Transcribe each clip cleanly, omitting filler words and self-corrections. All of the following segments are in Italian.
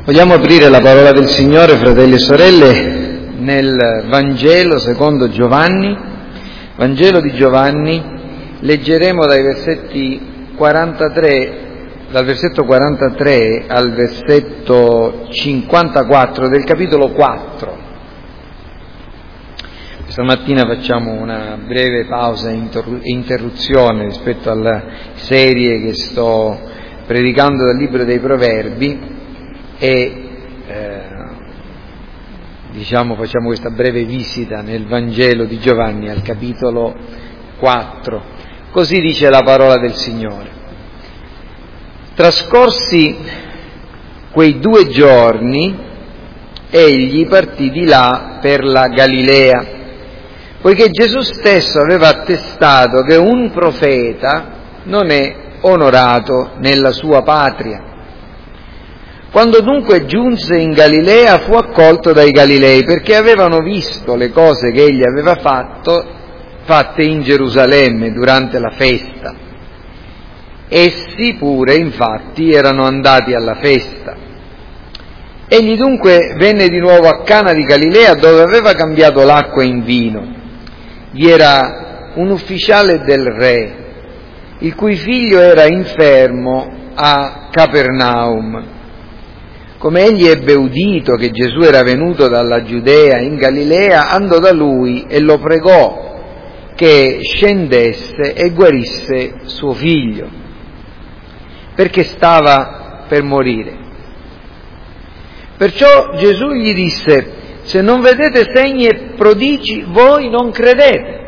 Vogliamo aprire la parola del Signore, fratelli e sorelle, nel Vangelo secondo Giovanni. Vangelo di Giovanni, leggeremo dal versetto 43 al versetto 54 del capitolo 4. Questa mattina facciamo una breve pausa e interruzione rispetto alla serie che sto predicando dal libro dei Proverbi e facciamo questa breve visita nel Vangelo di Giovanni al capitolo 4. Così dice la parola del Signore. Trascorsi quei 2 giorni, egli partì di là per la Galilea, poiché Gesù stesso aveva attestato che un profeta non è onorato nella sua patria. Quando dunque giunse in Galilea fu accolto dai Galilei, perché avevano visto le cose che egli aveva fatte in Gerusalemme durante la festa. Essi pure, infatti, erano andati alla festa. Egli dunque venne di nuovo a Cana di Galilea, dove aveva cambiato l'acqua in vino. Vi era un ufficiale del re, il cui figlio era infermo a Capernaum. Come egli ebbe udito che Gesù era venuto dalla Giudea in Galilea, andò da lui e lo pregò che scendesse e guarisse suo figlio, perché stava per morire. Perciò Gesù gli disse: se non vedete segni e prodigi, voi non credete.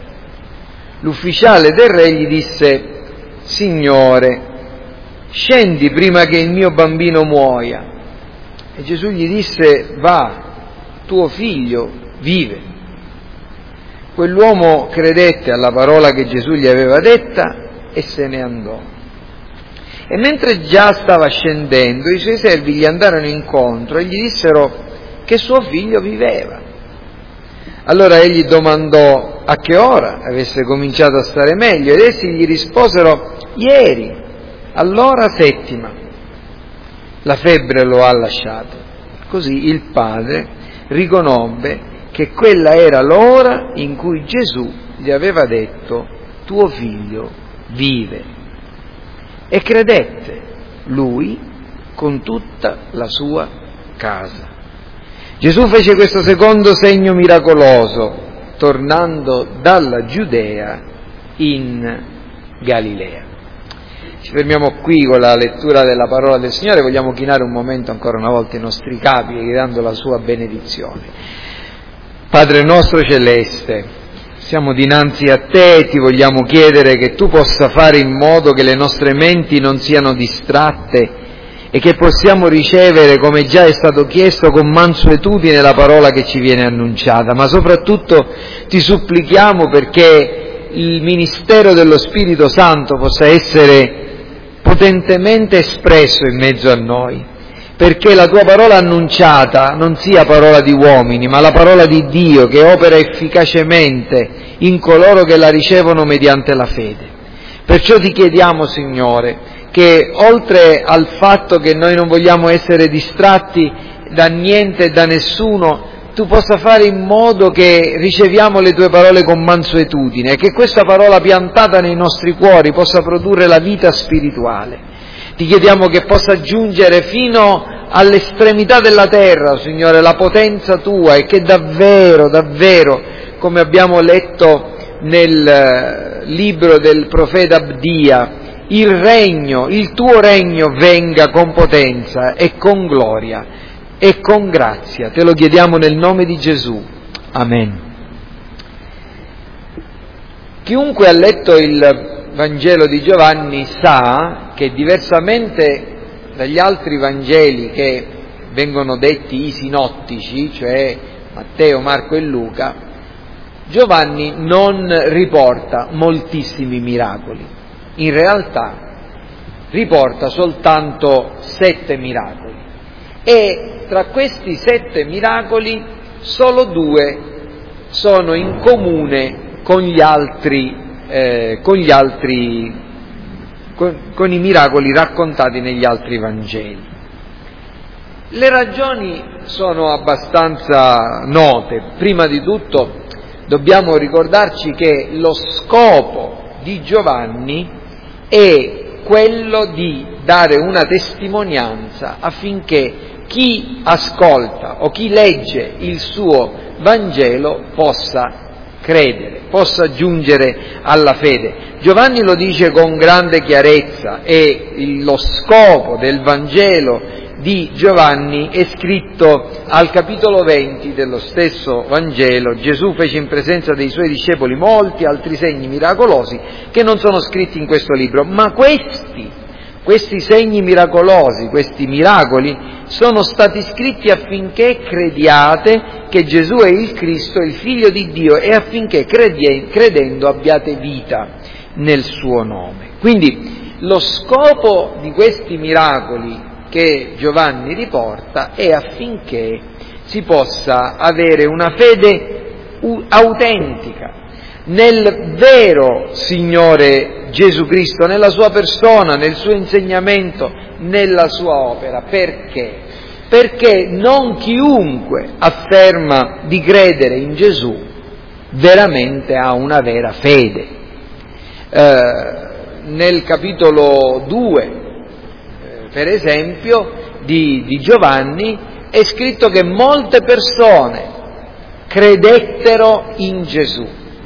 L'ufficiale del re gli disse: Signore, scendi prima che il mio bambino muoia. E Gesù gli disse: va, tuo figlio vive. Quell'uomo credette alla parola che Gesù gli aveva detta e se ne andò. E mentre già stava scendendo, i suoi servi gli andarono incontro e gli dissero che suo figlio viveva. Allora egli domandò a che ora avesse cominciato a stare meglio, ed essi gli risposero: ieri, all'ora 7, la febbre lo ha lasciato. Così il padre riconobbe che quella era l'ora in cui Gesù gli aveva detto: tuo figlio vive. E credette lui con tutta la sua casa. Gesù fece questo secondo segno miracoloso, tornando dalla Giudea in Galilea. Ci fermiamo qui con la lettura della parola del Signore. Vogliamo chinare un momento ancora una volta i nostri capi, gridando la sua benedizione. Padre nostro celeste, siamo dinanzi a te e ti vogliamo chiedere che tu possa fare in modo che le nostre menti non siano distratte e che possiamo ricevere, come già è stato chiesto, con mansuetudine la parola che ci viene annunciata, ma soprattutto ti supplichiamo perché il ministero dello Spirito Santo possa essere potentemente espresso in mezzo a noi, perché la tua parola annunciata non sia parola di uomini, ma la parola di Dio che opera efficacemente in coloro che la ricevono mediante la fede. Perciò ti chiediamo, Signore, che oltre al fatto che noi non vogliamo essere distratti da niente e da nessuno, tu possa fare in modo che riceviamo le tue parole con mansuetudine e che questa parola piantata nei nostri cuori possa produrre la vita spirituale. Ti chiediamo che possa giungere fino all'estremità della terra, Signore, la potenza tua, e che davvero, davvero, come abbiamo letto nel libro del profeta Abdia, il tuo regno venga con potenza e con gloria e con grazia. Te lo chiediamo nel nome di Gesù. Amen. Chiunque ha letto il Vangelo di Giovanni sa che, diversamente dagli altri Vangeli che vengono detti i sinottici, cioè Matteo, Marco e Luca, Giovanni non riporta moltissimi miracoli. In realtà riporta soltanto 7 miracoli. E tra questi 7 miracoli solo 2 sono in comune con i miracoli raccontati negli altri Vangeli. Le ragioni sono abbastanza note. Prima di tutto dobbiamo ricordarci che lo scopo di Giovanni è quello di dare una testimonianza affinché chi ascolta o chi legge il suo Vangelo possa credere, possa giungere alla fede. Giovanni lo dice con grande chiarezza e lo scopo del Vangelo di Giovanni è scritto al capitolo 20 dello stesso Vangelo. Gesù fece in presenza dei suoi discepoli molti altri segni miracolosi che non sono scritti in questo libro, ma questi segni miracolosi, questi miracoli, sono stati scritti affinché crediate che Gesù è il Cristo, il Figlio di Dio, e affinché credendo abbiate vita nel suo nome. Quindi lo scopo di questi miracoli che Giovanni riporta è affinché si possa avere una fede autentica nel vero Signore Gesù Cristo, nella sua persona, nel suo insegnamento, nella sua opera. Perché? Perché non chiunque afferma di credere in Gesù veramente ha una vera fede. Nel capitolo 2, per esempio, di Giovanni è scritto che molte persone credettero in Gesù,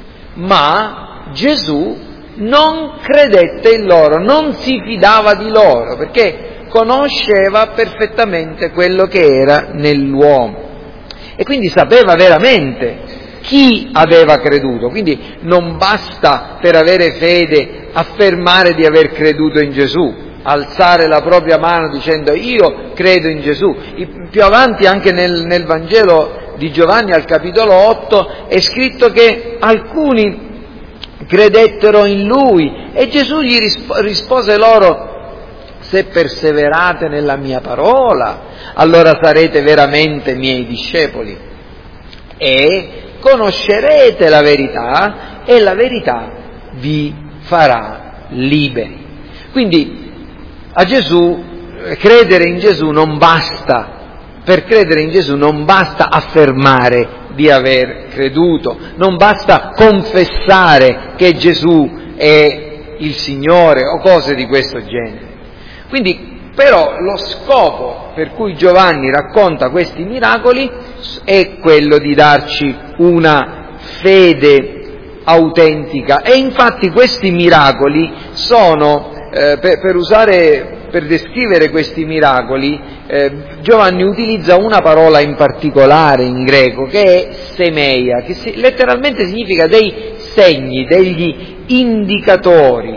ma Gesù non credette in loro, non si fidava di loro, perché conosceva perfettamente quello che era nell'uomo e quindi sapeva veramente chi aveva creduto. Quindi non basta, per avere fede, affermare di aver creduto in Gesù, alzare la propria mano dicendo io credo in Gesù. Più avanti anche nel Vangelo di Giovanni al capitolo 8 è scritto che alcuni credettero in Lui e Gesù gli rispose loro: se perseverate nella mia parola, allora sarete veramente miei discepoli e conoscerete la verità e la verità vi farà liberi. Quindi a Gesù, credere in Gesù non basta. Per credere in Gesù non basta affermare di aver creduto, non basta confessare che Gesù è il Signore o cose di questo genere. Quindi, però, lo scopo per cui Giovanni racconta questi miracoli è quello di darci una fede autentica. E infatti questi miracoli sono, per descrivere questi miracoli, Giovanni utilizza una parola in particolare in greco che è semeia, che letteralmente significa dei segni, degli indicatori.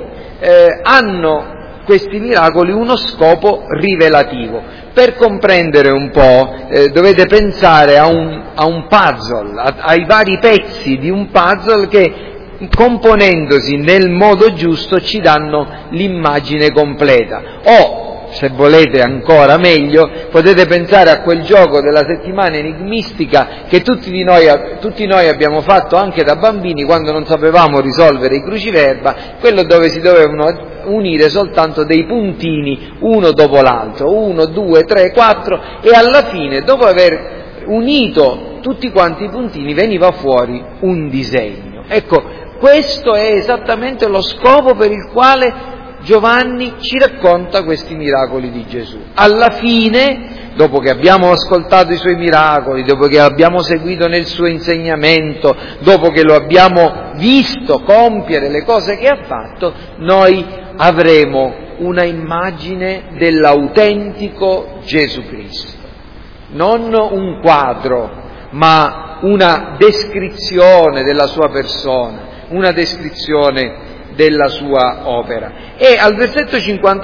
Hanno questi miracoli uno scopo rivelativo. Per comprendere un po' dovete pensare a un puzzle, ai vari pezzi di un puzzle che, componendosi nel modo giusto, ci danno l'immagine completa. O, se volete ancora meglio, potete pensare a quel gioco della settimana enigmistica che tutti noi abbiamo fatto anche da bambini quando non sapevamo risolvere i cruciverba, quello dove si dovevano unire soltanto dei puntini uno dopo l'altro, 1, 2, 3, 4, e alla fine, dopo aver unito tutti quanti i puntini, veniva fuori un disegno. Ecco, questo è esattamente lo scopo per il quale Giovanni ci racconta questi miracoli di Gesù. Alla fine, dopo che abbiamo ascoltato i suoi miracoli, dopo che abbiamo seguito nel suo insegnamento, dopo che lo abbiamo visto compiere le cose che ha fatto, noi avremo una immagine dell'autentico Gesù Cristo. Non un quadro, ma una descrizione della sua persona, una descrizione della sua opera. E al versetto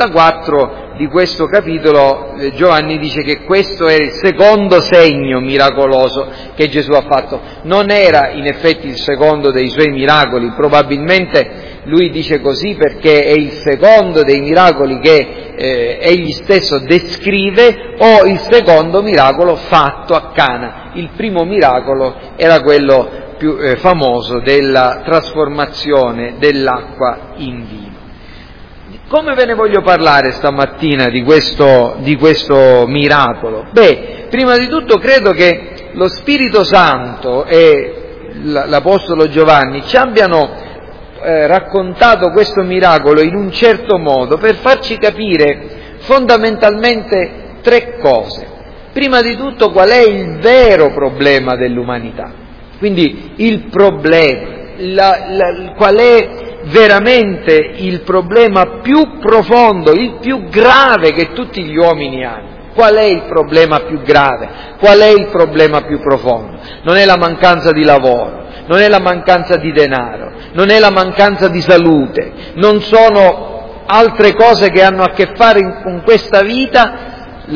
54 di questo capitolo Giovanni dice che questo è il secondo segno miracoloso che Gesù ha fatto. Non era in effetti il secondo dei suoi miracoli, probabilmente lui dice così perché è il secondo dei miracoli che egli stesso descrive, o il secondo miracolo fatto a Cana. Il primo miracolo era quello più famoso della trasformazione dell'acqua in vino. Come ve ne voglio parlare stamattina di questo miracolo? Prima di tutto credo che lo Spirito Santo e l'Apostolo Giovanni ci abbiano raccontato questo miracolo in un certo modo per farci capire fondamentalmente tre cose. Prima di tutto qual è il vero problema dell'umanità, quindi il problema, qual è veramente il problema più profondo, il più grave che tutti gli uomini hanno. Qual è il problema più grave? Qual è il problema più profondo? Non è la mancanza di lavoro, non è la mancanza di denaro, non è la mancanza di salute, non sono altre cose che hanno a che fare con questa vita.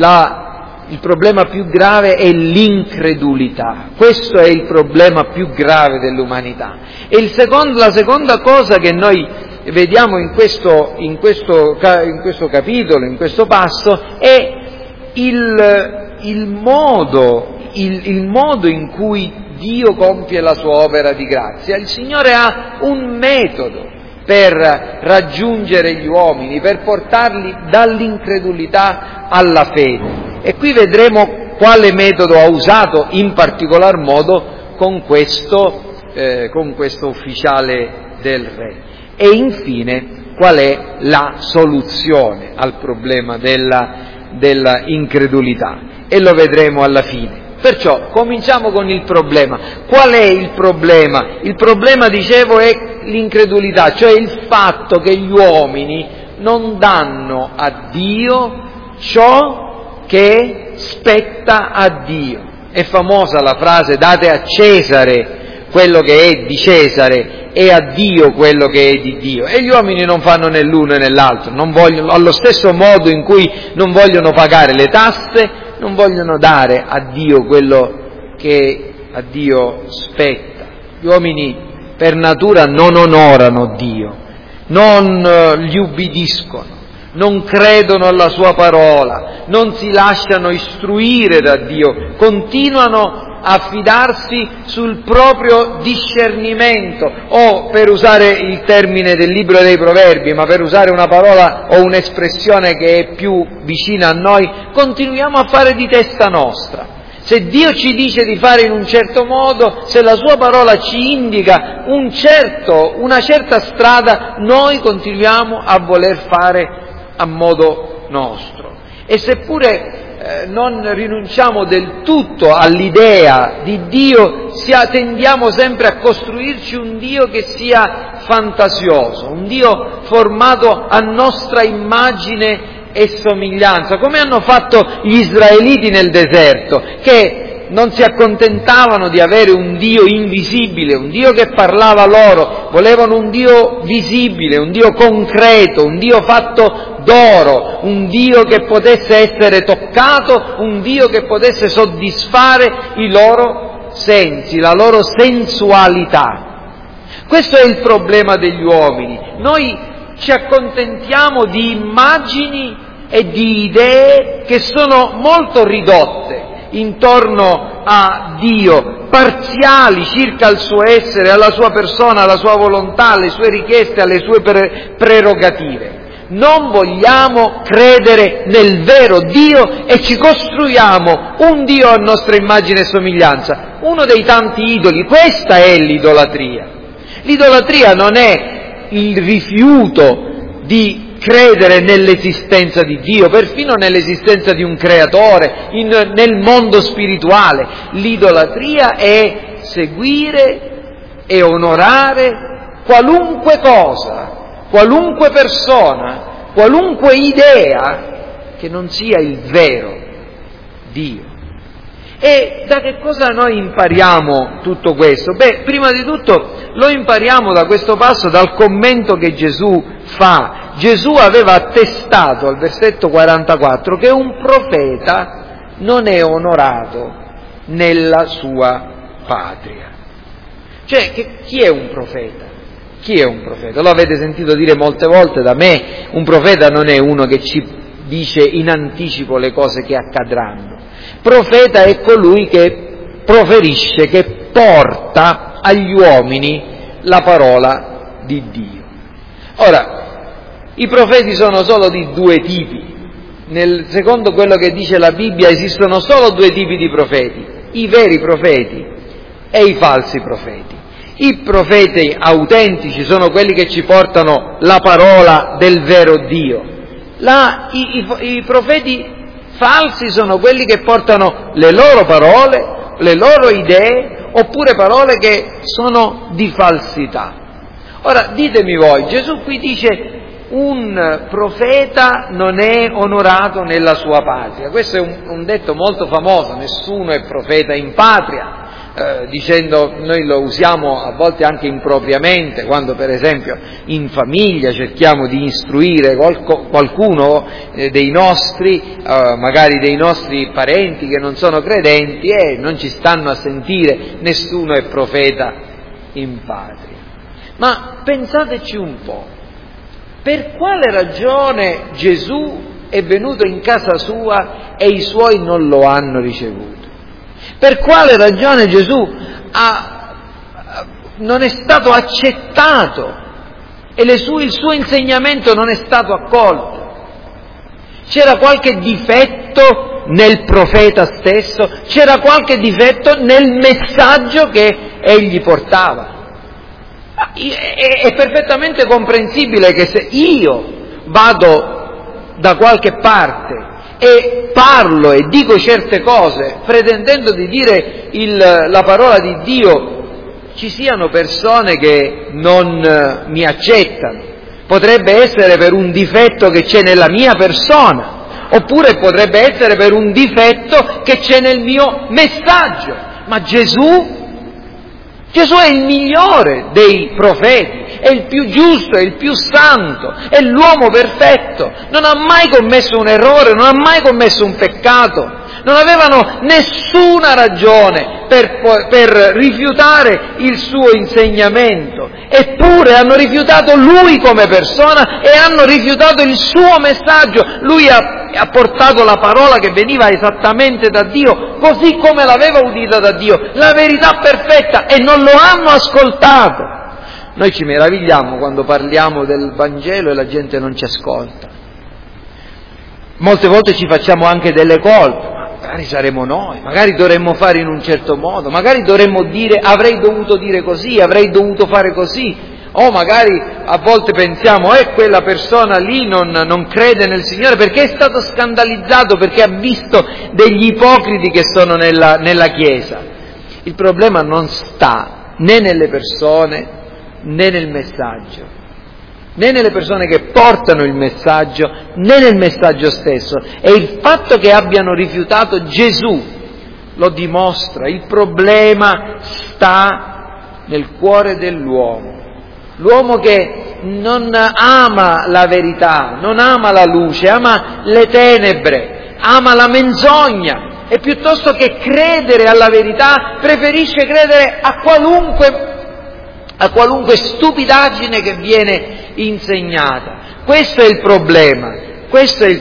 Il problema più grave è l'incredulità. Questo è il problema più grave dell'umanità. E la seconda cosa che noi vediamo in questo capitolo, in questo passo, è il modo in cui Dio compie la sua opera di grazia. Il Signore ha un metodo per raggiungere gli uomini, per portarli dall'incredulità alla fede. E qui vedremo quale metodo ha usato in particolar modo con questo ufficiale del re. E infine qual è la soluzione al problema della incredulità. E lo vedremo alla fine. Perciò cominciamo con il problema. Qual è il problema? Il problema, dicevo, è l'incredulità, cioè il fatto che gli uomini non danno a Dio ciò che spetta a Dio. È famosa la frase: date a Cesare quello che è di Cesare e a Dio quello che è di Dio. E gli uomini non fanno né l'uno né l'altro, non vogliono, allo stesso modo in cui non vogliono pagare le tasse, non vogliono dare a Dio quello che a Dio spetta. Gli uomini per natura non onorano Dio, non gli ubbidiscono, non credono alla sua parola, non si lasciano istruire da Dio, continuano a fidarsi sul proprio discernimento, o, per usare il termine del libro dei Proverbi, ma per usare una parola o un'espressione che è più vicina a noi, continuiamo a fare di testa nostra. Se Dio ci dice di fare in un certo modo, se la sua parola ci indica una certa strada, noi continuiamo a voler fare a modo nostro. E seppure non rinunciamo del tutto all'idea di Dio, tendiamo sempre a costruirci un Dio che sia fantasioso, un Dio formato a nostra immagine e somiglianza, come hanno fatto gli israeliti nel deserto, che non si accontentavano di avere un Dio invisibile, un Dio che parlava loro, volevano un Dio visibile, un Dio concreto, un Dio fatto d'oro, un Dio che potesse essere toccato, un Dio che potesse soddisfare i loro sensi, la loro sensualità. Questo è il problema degli uomini. Noi ci accontentiamo di immagini e di idee che sono molto ridotte intorno a Dio, parziali circa il suo essere, alla sua persona, alla sua volontà, alle sue richieste, alle sue prerogative. Non vogliamo credere nel vero Dio e ci costruiamo un Dio a nostra immagine e somiglianza, uno dei tanti idoli. Questa è l'idolatria. L'idolatria non è il rifiuto di credere nell'esistenza di Dio, perfino nell'esistenza di un creatore, nel mondo spirituale. L'idolatria è seguire e onorare qualunque cosa, qualunque persona, qualunque idea che non sia il vero Dio. E da che cosa noi impariamo tutto questo? Prima di tutto lo impariamo da questo passo, dal commento che Gesù fa. Gesù aveva attestato al versetto 44 che un profeta non è onorato nella sua patria. Cioè, chi è un profeta? Chi è un profeta? Lo avete sentito dire molte volte da me: un profeta non è uno che ci dice in anticipo le cose che accadranno. Profeta è colui che proferisce, che porta agli uomini la parola di Dio. Ora, I profeti sono solo di due tipi. Secondo quello che dice la Bibbia esistono solo due tipi di profeti, i veri profeti e i falsi profeti. I profeti autentici sono quelli che ci portano la parola del vero Dio. I profeti falsi sono quelli che portano le loro parole, le loro idee, oppure parole che sono di falsità. Ora, ditemi voi, Gesù qui dice: un profeta non è onorato nella sua patria. Questo è un detto molto famoso, nessuno è profeta in patria, dicendo, noi lo usiamo a volte anche impropriamente, quando per esempio in famiglia cerchiamo di istruire qualcuno dei nostri, magari dei nostri parenti che non sono credenti, e non ci stanno a sentire, nessuno è profeta in patria. Ma pensateci un po'. Per quale ragione Gesù è venuto in casa sua e i suoi non lo hanno ricevuto? Per quale ragione Gesù non è stato accettato e il suo insegnamento non è stato accolto? C'era qualche difetto nel profeta stesso? C'era qualche difetto nel messaggio che egli portava? È perfettamente comprensibile che se io vado da qualche parte e parlo e dico certe cose pretendendo di dire la parola di Dio, ci siano persone che non mi accettano. Potrebbe essere per un difetto che c'è nella mia persona, oppure potrebbe essere per un difetto che c'è nel mio messaggio. Ma Gesù è il migliore dei profeti, è il più giusto, è il più santo, è l'uomo perfetto, non ha mai commesso un errore, non ha mai commesso un peccato, non avevano nessuna ragione per rifiutare il suo insegnamento, eppure hanno rifiutato lui come persona e hanno rifiutato il suo messaggio. Lui ha portato la parola che veniva esattamente da Dio, così come l'aveva udita da Dio, la verità perfetta, e non lo hanno ascoltato. Noi ci meravigliamo quando parliamo del Vangelo e la gente non ci ascolta. Molte volte ci facciamo anche delle colpe. Magari saremo noi, magari dovremmo fare in un certo modo, magari dovremmo dire avrei dovuto dire così, avrei dovuto fare così, o magari a volte pensiamo quella persona lì non crede nel Signore perché è stato scandalizzato, perché ha visto degli ipocriti che sono nella Chiesa. Il problema non sta né nelle persone né nel messaggio, né nelle persone che portano il messaggio, né nel messaggio stesso. E il fatto che abbiano rifiutato Gesù lo dimostra. Il problema sta nel cuore dell'uomo. L'uomo che non ama la verità, non ama la luce, ama le tenebre, ama la menzogna, e piuttosto che credere alla verità preferisce credere a qualunque stupidaggine che viene insegnata. Questo è il problema, questo è il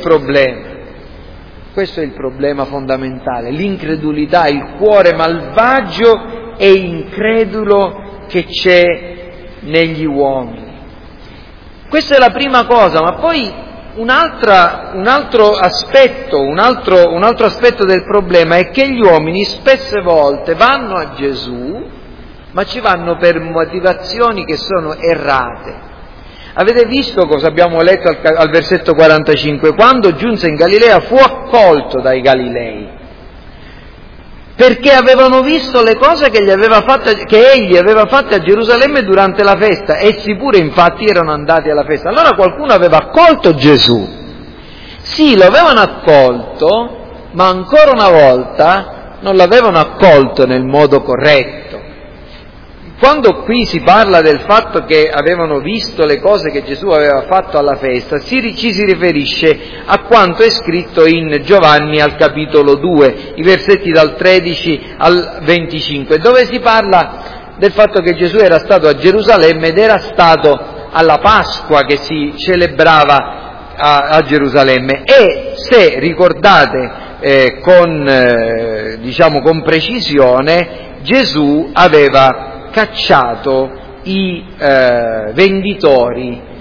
problema fondamentale, l'incredulità, il cuore malvagio e incredulo che c'è negli uomini. Questa è la prima cosa, ma poi un altro aspetto del problema è che gli uomini spesse volte vanno a Gesù, ma ci vanno per motivazioni che sono errate. Avete visto cosa abbiamo letto al versetto 45? Quando giunse in Galilea fu accolto dai Galilei, perché avevano visto le cose che egli aveva fatte a Gerusalemme durante la festa. Essi pure infatti erano andati alla festa. Allora qualcuno aveva accolto Gesù. Sì, lo avevano accolto, ma ancora una volta non l'avevano accolto nel modo corretto. Quando qui si parla del fatto che avevano visto le cose che Gesù aveva fatto alla festa, ci si riferisce a quanto è scritto in Giovanni al capitolo 2, i versetti dal 13 al 25, dove si parla del fatto che Gesù era stato a Gerusalemme ed era stato alla Pasqua che si celebrava a Gerusalemme. E se ricordate con precisione, Gesù aveva cacciato i venditori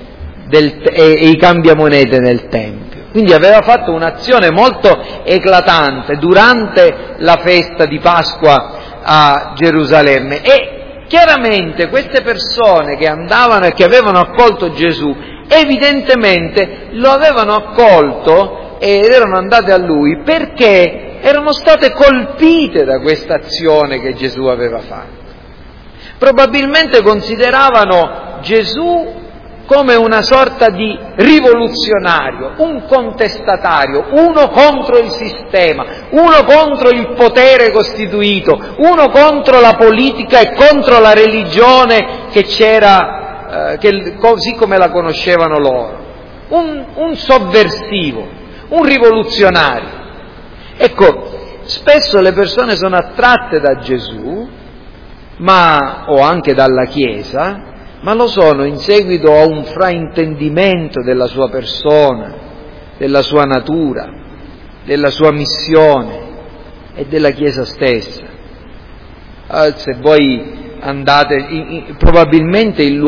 e i cambiamonete nel Tempio. Quindi aveva fatto un'azione molto eclatante durante la festa di Pasqua a Gerusalemme, e chiaramente queste persone che andavano e che avevano accolto Gesù evidentemente lo avevano accolto ed erano andate a Lui perché erano state colpite da questa azione che Gesù aveva fatto. Probabilmente consideravano Gesù come una sorta di rivoluzionario, un contestatario, uno contro il sistema, uno contro il potere costituito, uno contro la politica e contro la religione che c'era, così come la conoscevano loro, un sovversivo, un rivoluzionario. Ecco, spesso le persone sono attratte da Gesù, o anche dalla Chiesa, ma lo sono in seguito a un fraintendimento della sua persona, della sua natura, della sua missione e della Chiesa stessa. Se voi andate, probabilmente i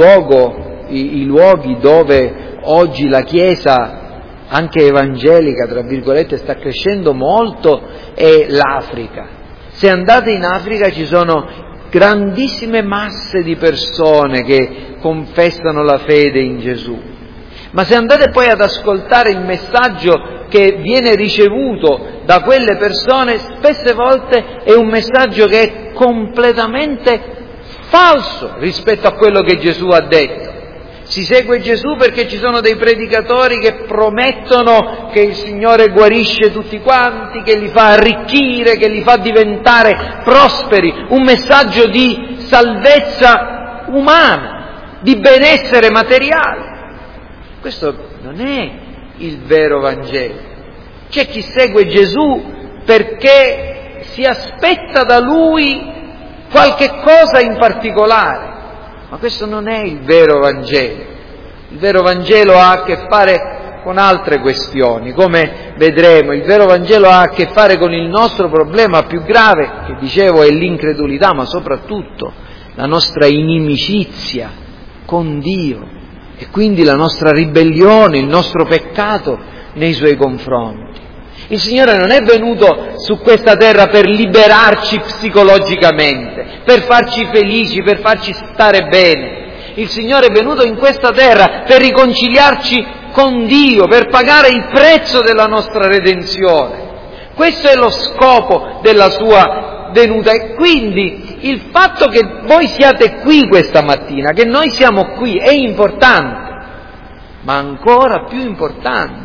luoghi dove oggi la Chiesa, anche evangelica, tra virgolette, sta crescendo molto, è l'Africa. Se andate in Africa ci sono grandissime masse di persone che confessano la fede in Gesù. Ma se andate poi ad ascoltare il messaggio che viene ricevuto da quelle persone, spesse volte è un messaggio che è completamente falso rispetto a quello che Gesù ha detto. Si segue Gesù perché ci sono dei predicatori che promettono che il Signore guarisce tutti quanti, che li fa arricchire, che li fa diventare prosperi, un messaggio di salvezza umana, di benessere materiale. Questo non è il vero Vangelo. C'è chi segue Gesù perché si aspetta da Lui qualche cosa in particolare. Ma questo non è il vero Vangelo. Il vero Vangelo ha a che fare con altre questioni, come vedremo. Il vero Vangelo ha a che fare con il nostro problema più grave, che dicevo è l'incredulità, ma soprattutto la nostra inimicizia con Dio e quindi la nostra ribellione, il nostro peccato nei Suoi confronti. Il Signore non è venuto su questa terra per liberarci psicologicamente, per farci felici, per farci stare bene. Il Signore è venuto in questa terra per riconciliarci con Dio, per pagare il prezzo della nostra redenzione. Questo è lo scopo della Sua venuta, e quindi il fatto che voi siate qui questa mattina, che noi siamo qui, è importante, ma ancora più importante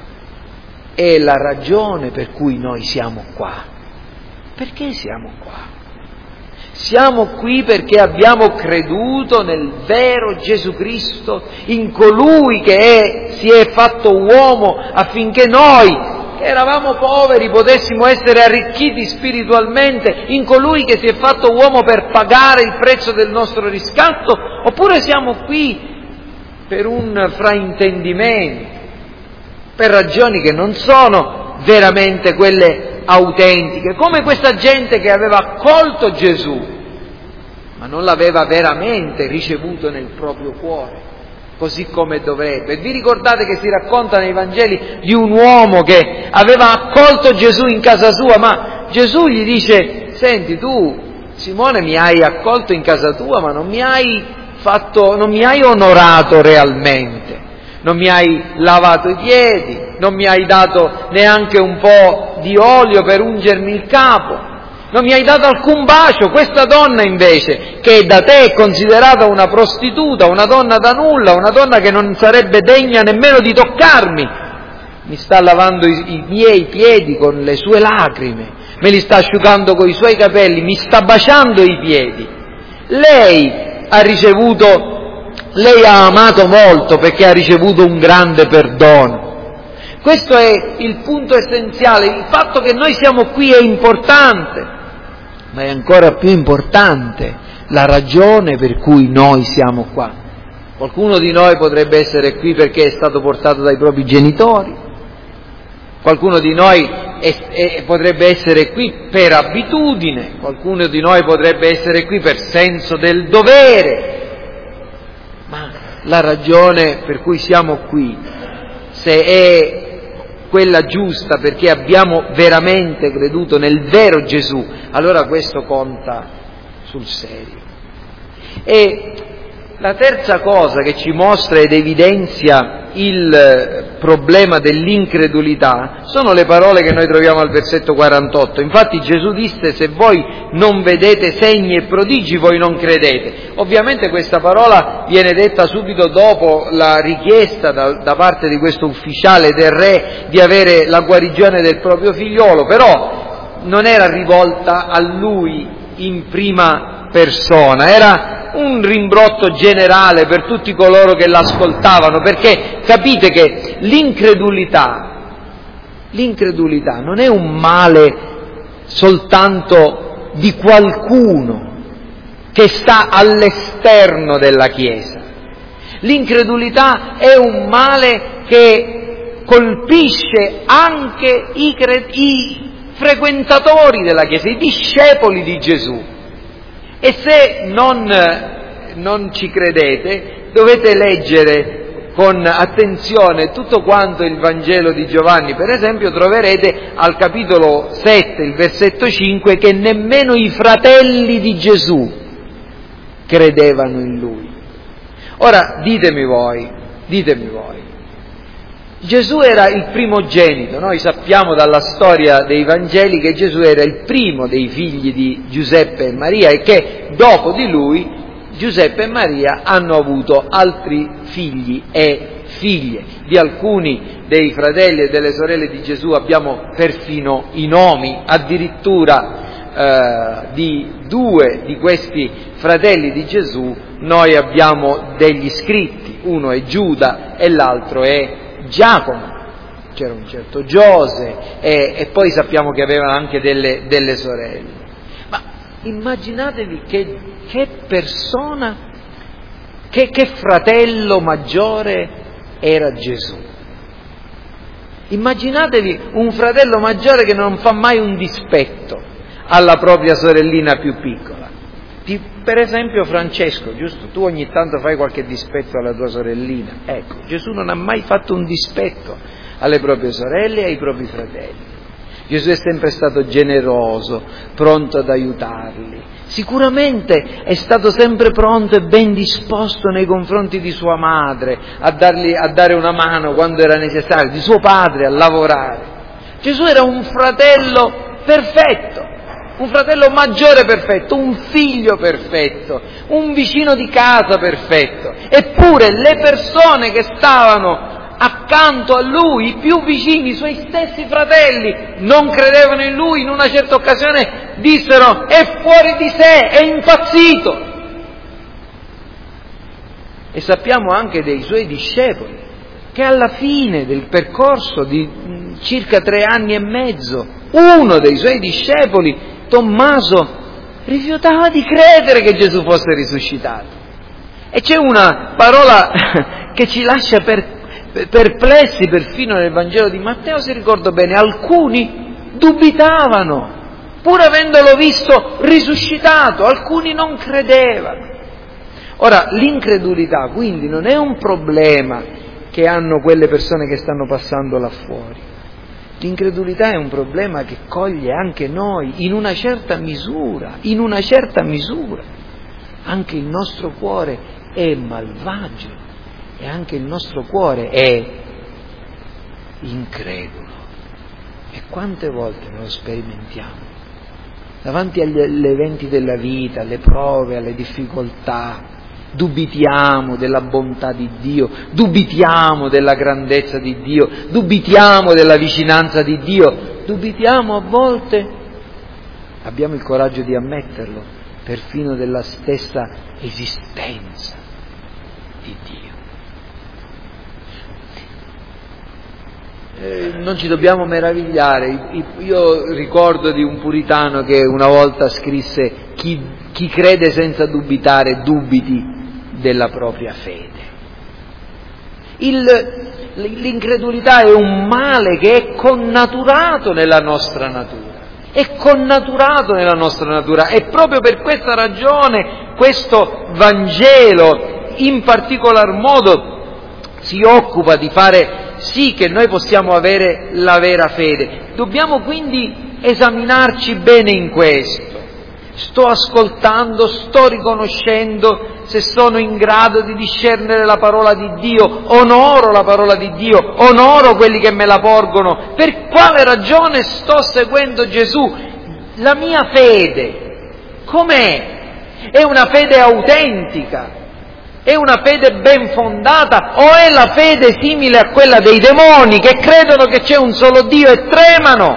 è la ragione per cui noi siamo qua. Perché siamo qua? Siamo qui perché abbiamo creduto nel vero Gesù Cristo, in colui che si è fatto uomo affinché noi, che eravamo poveri, potessimo essere arricchiti spiritualmente, in colui che si è fatto uomo per pagare il prezzo del nostro riscatto, oppure siamo qui per un fraintendimento, per ragioni che non sono veramente quelle autentiche, come questa gente che aveva accolto Gesù, ma non l'aveva veramente ricevuto nel proprio cuore, così come dovrebbe. Vi ricordate che si racconta nei Vangeli di un uomo che aveva accolto Gesù in casa sua, ma Gesù gli dice: senti, tu Simone mi hai accolto in casa tua, ma non mi hai onorato realmente. Non mi hai lavato i piedi, non mi hai dato neanche un po' di olio per ungermi il capo, non mi hai dato alcun bacio. Questa donna invece, che da te è considerata una prostituta, una donna da nulla, una donna che non sarebbe degna nemmeno di toccarmi, mi sta lavando i miei piedi con le sue lacrime, me li sta asciugando con i suoi capelli, mi sta baciando i piedi. Lei ha amato molto perché ha ricevuto un grande perdono. Questo è il punto essenziale. Il fatto che noi siamo qui è importante, ma è ancora più importante la ragione per cui noi siamo qua. Qualcuno di noi potrebbe essere qui perché è stato portato dai propri genitori, qualcuno di noi potrebbe essere qui per abitudine, qualcuno di noi potrebbe essere qui per senso del dovere. Ma la ragione per cui siamo qui, se è quella giusta perché abbiamo veramente creduto nel vero Gesù, allora questo conta sul serio. E la terza cosa che ci mostra ed evidenzia il problema dell'incredulità sono le parole che noi troviamo al versetto 48. Infatti Gesù disse: se voi non vedete segni e prodigi, voi non credete. Ovviamente questa parola viene detta subito dopo la richiesta da parte di questo ufficiale del re di avere la guarigione del proprio figliolo, però non era rivolta a lui in prima persona, era un rimbrotto generale per tutti coloro che l'ascoltavano, perché capite che l'incredulità non è un male soltanto di qualcuno che sta all'esterno della Chiesa. L'incredulità è un male che colpisce anche i frequentatori della Chiesa, i discepoli di Gesù. E se non ci credete, dovete leggere con attenzione tutto quanto il Vangelo di Giovanni. Per esempio troverete al capitolo 7, il versetto 5, che nemmeno i fratelli di Gesù credevano in Lui. Ora, ditemi voi, Gesù era il primogenito, noi sappiamo dalla storia dei Vangeli che Gesù era il primo dei figli di Giuseppe e Maria e che dopo di lui Giuseppe e Maria hanno avuto altri figli e figlie. Di alcuni dei fratelli e delle sorelle di Gesù abbiamo perfino i nomi, addirittura di 2 di questi fratelli di Gesù noi abbiamo degli scritti, uno è Giuda e l'altro è Giacomo. C'era un certo Giose e poi sappiamo che aveva anche delle sorelle. Ma immaginatevi che persona, che fratello maggiore era Gesù. Immaginatevi un fratello maggiore che non fa mai un dispetto alla propria sorellina più piccola. Per esempio Francesco, giusto? Tu ogni tanto fai qualche dispetto alla tua sorellina. Ecco, Gesù non ha mai fatto un dispetto alle proprie sorelle e ai propri fratelli. Gesù è sempre stato generoso, pronto ad aiutarli. Sicuramente è stato sempre pronto e ben disposto nei confronti di sua madre a dare una mano quando era necessario, di suo padre a lavorare. Gesù era un fratello perfetto. Un fratello maggiore perfetto, un figlio perfetto, un vicino di casa perfetto. Eppure le persone che stavano accanto a lui, i più vicini, i suoi stessi fratelli, non credevano in lui. In una certa occasione dissero: è fuori di sé, è impazzito. E sappiamo anche dei suoi discepoli che alla fine del percorso di circa 3 anni e mezzo, uno dei suoi discepoli, Tommaso, rifiutava di credere che Gesù fosse risuscitato. E c'è una parola che ci lascia perplessi perfino nel Vangelo di Matteo, se ricordo bene: alcuni dubitavano, pur avendolo visto risuscitato, alcuni non credevano. Ora, l'incredulità quindi non è un problema che hanno quelle persone che stanno passando là fuori. L'incredulità è un problema che coglie anche noi in una certa misura. Anche il nostro cuore è malvagio e anche il nostro cuore è incredulo. E quante volte lo sperimentiamo? Davanti agli eventi della vita, alle prove, alle difficoltà, dubitiamo della bontà di Dio, dubitiamo della grandezza di Dio, dubitiamo della vicinanza di Dio, dubitiamo a volte, abbiamo il coraggio di ammetterlo, perfino della stessa esistenza di Dio. Non ci dobbiamo meravigliare. Io ricordo di un puritano che una volta scrisse: chi crede senza dubitare dubiti della propria fede. L'incredulità è un male che è connaturato nella nostra natura. E proprio per questa ragione questo Vangelo in particolar modo si occupa di fare sì che noi possiamo avere la vera fede. Dobbiamo quindi esaminarci bene in questo. Sto ascoltando, sto riconoscendo se sono in grado di discernere la parola di Dio, onoro la parola di Dio, onoro quelli che me la porgono. Per quale ragione sto seguendo Gesù? La mia fede, com'è? È una fede autentica? È una fede ben fondata o è la fede simile a quella dei demoni che credono che c'è un solo Dio e tremano?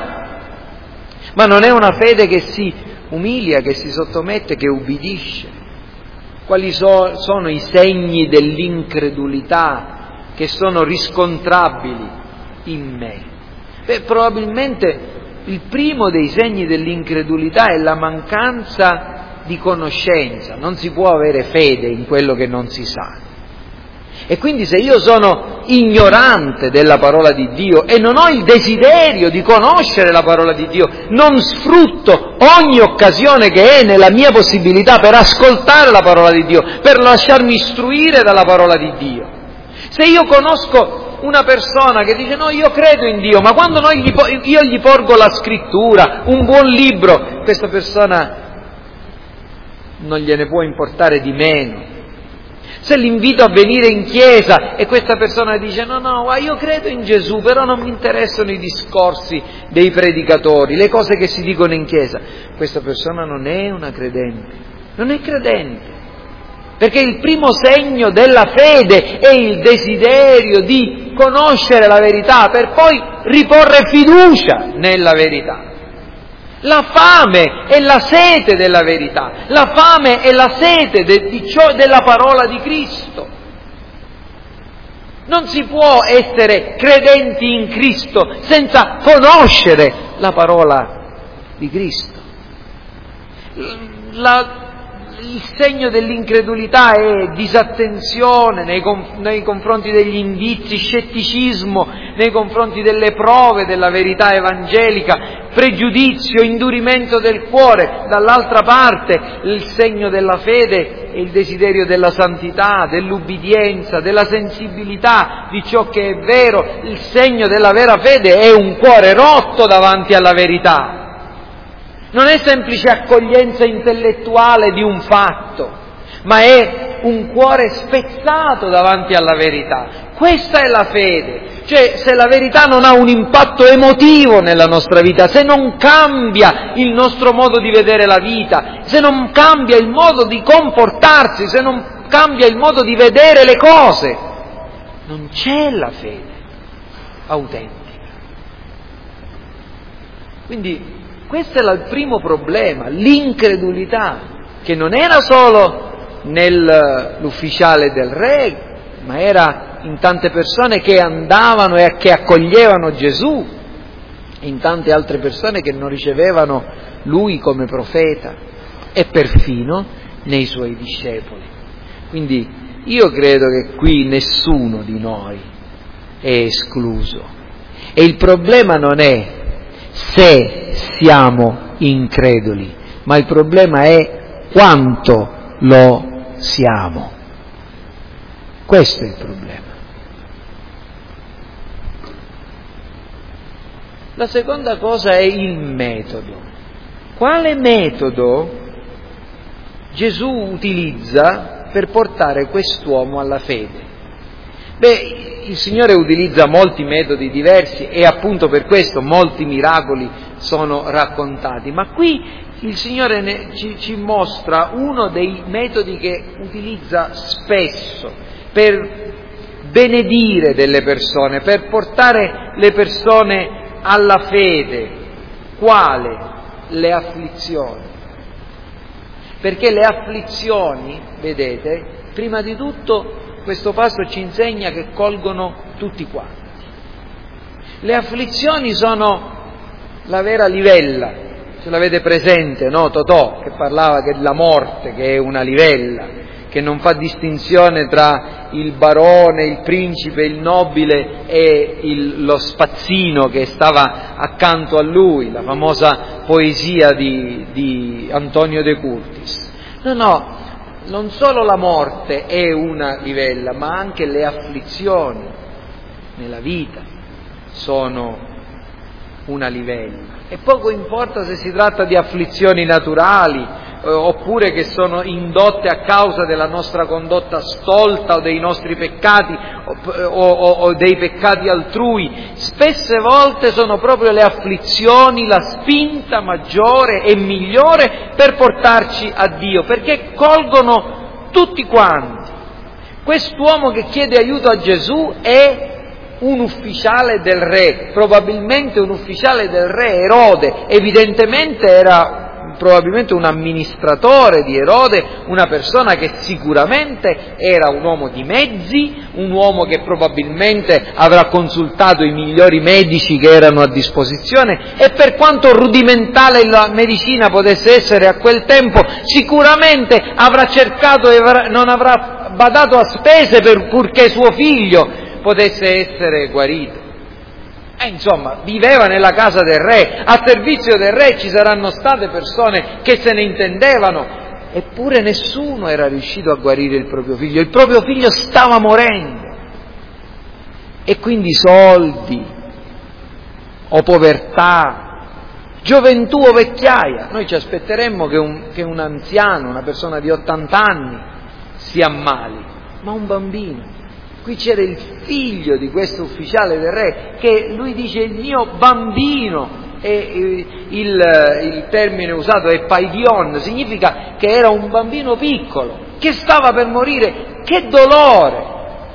Ma non è una fede che si umilia, che si sottomette, che ubbidisce. Quali sono i segni dell'incredulità che sono riscontrabili in me? Probabilmente il primo dei segni dell'incredulità è la mancanza di conoscenza. Non si può avere fede in quello che non si sa. E quindi se io sono ignorante della parola di Dio e non ho il desiderio di conoscere la parola di Dio, non sfrutto ogni occasione che è nella mia possibilità per ascoltare la parola di Dio, per lasciarmi istruire dalla parola di Dio. Se io conosco una persona che dice no, io credo in Dio, ma quando io gli porgo la scrittura, un buon libro, questa persona non gliene può importare di meno. Se l'invito a venire in chiesa e questa persona dice no, io credo in Gesù, però non mi interessano i discorsi dei predicatori, le cose che si dicono in chiesa, questa persona non è una credente, non è credente, perché il primo segno della fede è il desiderio di conoscere la verità per poi riporre fiducia nella verità. La fame e la sete della verità, la fame e la sete della parola di Cristo. Non si può essere credenti in Cristo senza conoscere la parola di Cristo. Il segno dell'incredulità è disattenzione nei confronti degli indizi, scetticismo nei confronti delle prove della verità evangelica, pregiudizio, indurimento del cuore. Dall'altra parte il segno della fede è il desiderio della santità, dell'ubbidienza, della sensibilità di ciò che è vero. Il segno della vera fede è un cuore rotto davanti alla verità. Non è semplice accoglienza intellettuale di un fatto, ma è un cuore spezzato davanti alla verità. Questa è la fede. Cioè, se la verità non ha un impatto emotivo nella nostra vita, se non cambia il nostro modo di vedere la vita, se non cambia il modo di comportarsi, se non cambia il modo di vedere le cose, non c'è la fede autentica. Quindi questo era il primo problema, l'incredulità, che non era solo nell'ufficiale del re, ma era in tante persone che andavano e che accoglievano Gesù, in tante altre persone che non ricevevano lui come profeta, e perfino nei suoi discepoli. Quindi io credo che qui nessuno di noi è escluso. E il problema non è se siamo increduli, ma il problema è quanto lo siamo. Questo è il problema. La seconda cosa è il metodo. Quale metodo Gesù utilizza per portare quest'uomo alla fede? Il Signore utilizza molti metodi diversi e appunto per questo molti miracoli sono raccontati, ma qui il Signore ci mostra uno dei metodi che utilizza spesso per benedire delle persone, per portare le persone alla fede. Quale? Le afflizioni. Perché le afflizioni, vedete, prima di tutto questo passo ci insegna che colgono tutti quanti. Le afflizioni sono la vera livella, ce l'avete presente, no? Totò, che parlava della morte, che è una livella, che non fa distinzione tra il barone, il principe, il nobile e lo spazzino che stava accanto a lui, la famosa poesia di Antonio De Curtis. No, non solo la morte è una livella, ma anche le afflizioni nella vita sono una livella. E poco importa se si tratta di afflizioni naturali oppure che sono indotte a causa della nostra condotta stolta o dei nostri peccati o dei peccati altrui. Spesse volte sono proprio le afflizioni la spinta maggiore e migliore per portarci a Dio, perché colgono tutti quanti. Quest'uomo che chiede aiuto a Gesù è un ufficiale del re, probabilmente un ufficiale del re Erode, evidentemente era probabilmente un amministratore di Erode, una persona che sicuramente era un uomo di mezzi, un uomo che probabilmente avrà consultato i migliori medici che erano a disposizione, e per quanto rudimentale la medicina potesse essere a quel tempo, sicuramente avrà cercato e non avrà badato a spese purché suo figlio potesse essere guarito. Insomma, viveva nella casa del re, a servizio del re ci saranno state persone che se ne intendevano, eppure nessuno era riuscito a guarire il proprio figlio stava morendo. E quindi soldi, o povertà, gioventù o vecchiaia, noi ci aspetteremmo che un anziano, una persona di 80 anni si ammali, ma un bambino. Qui c'era il figlio di questo ufficiale del re che lui dice il mio bambino, e il termine usato è paidion, significa che era un bambino piccolo, che stava per morire. Che dolore!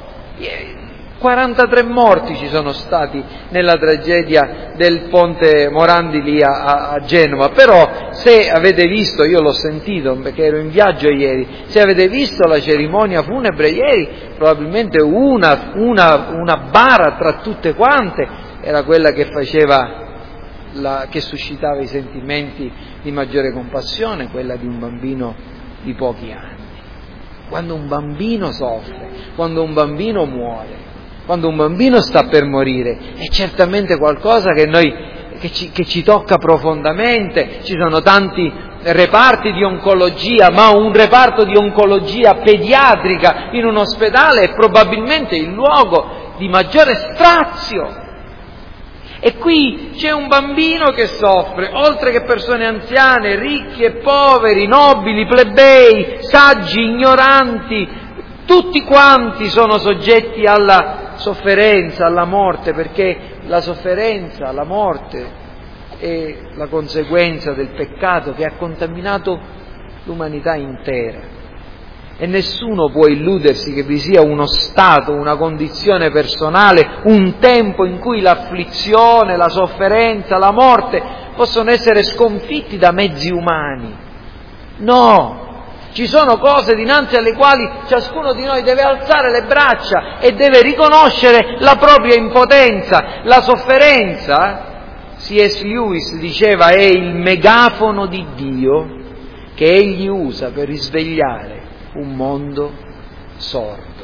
43 morti ci sono stati nella tragedia del ponte Morandi lì a Genova, però se avete visto, io l'ho sentito perché ero in viaggio ieri, se avete visto la cerimonia funebre ieri, probabilmente una bara tra tutte quante era quella che che suscitava i sentimenti di maggiore compassione, quella di un bambino di pochi anni. Quando un bambino soffre, quando un bambino muore, quando un bambino sta per morire, è certamente qualcosa che ci tocca profondamente. Ci sono tanti reparti di oncologia, ma un reparto di oncologia pediatrica in un ospedale è probabilmente il luogo di maggiore strazio. E qui c'è un bambino che soffre, oltre che persone anziane, ricchi e poveri, nobili, plebei, saggi, ignoranti, tutti quanti sono soggetti alla sofferenza, alla morte, perché la sofferenza, la morte è la conseguenza del peccato che ha contaminato l'umanità intera. E nessuno può illudersi che vi sia uno stato, una condizione personale, un tempo in cui l'afflizione, la sofferenza, la morte possono essere sconfitti da mezzi umani. No! Ci sono cose dinanzi alle quali ciascuno di noi deve alzare le braccia e deve riconoscere la propria impotenza. La sofferenza, C.S. Lewis diceva, è il megafono di Dio che egli usa per risvegliare un mondo sordo.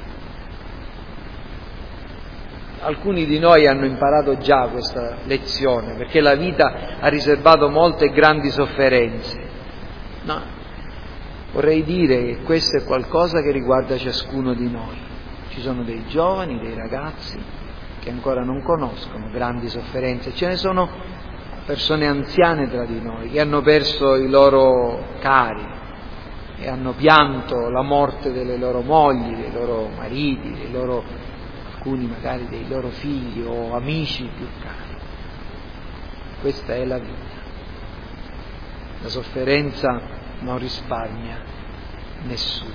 Alcuni di noi hanno imparato già questa lezione, perché la vita ha riservato molte grandi sofferenze. No. Vorrei dire che questo è qualcosa che riguarda ciascuno di noi. Ci sono dei giovani, dei ragazzi che ancora non conoscono grandi sofferenze, ce ne sono persone anziane tra di noi che hanno perso i loro cari e hanno pianto la morte delle loro mogli, dei loro mariti, alcuni magari dei loro figli o amici più cari. Questa è la vita. La sofferenza non risparmia nessuno.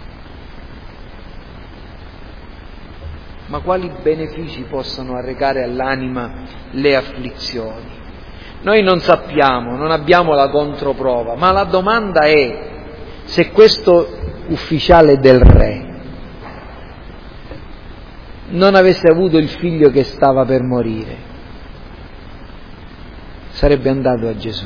Ma quali benefici possono arrecare all'anima le afflizioni? Noi non sappiamo, non abbiamo la controprova, ma la domanda è se questo ufficiale del re non avesse avuto il figlio che stava per morire, sarebbe andato a Gesù.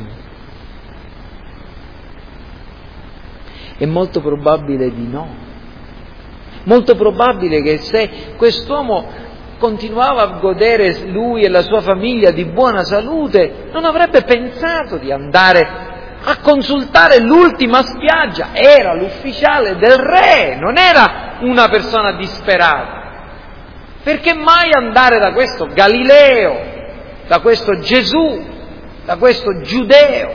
È molto probabile di no. Molto probabile che se quest'uomo continuava a godere, lui e la sua famiglia, di buona salute, non avrebbe pensato di andare a consultare l'ultima spiaggia, era l'ufficiale del re, non era una persona disperata. Perché mai andare da questo Galileo, da questo Gesù, da questo Giudeo?